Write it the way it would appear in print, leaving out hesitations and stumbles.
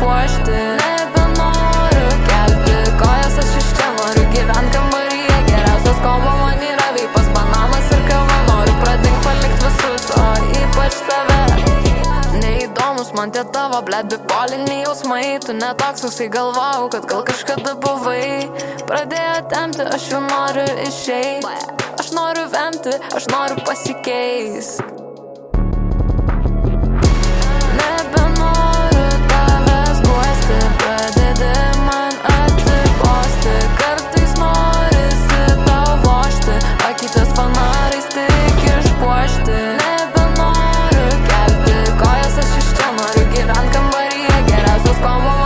išpuošti. Nebenoriu kelti kojas, aš iš čia noriu gyvent kambaryje. Geriausias kombo man yra veipas, bananas ir kava. Noriu pradingt, palikt visus, o ypač tave. Neįdomus man tie tavo, blet, bipoliniai jausmai. Tu netoks, koksai galvojau, kad gal kažkada buvai. Pradėjo tempti, aš jau noriu išeit. Aš noriu vemti, aš noriu pasikeist. Nebenoriu tavęs guosti, pradedi man atsibosti. Kartais norisi tau vožti, akytas fanarais tik išpuošti. Nebenoriu kelti kojas, aš iš čia noriu gyvent kambaryje. Geriausias kombo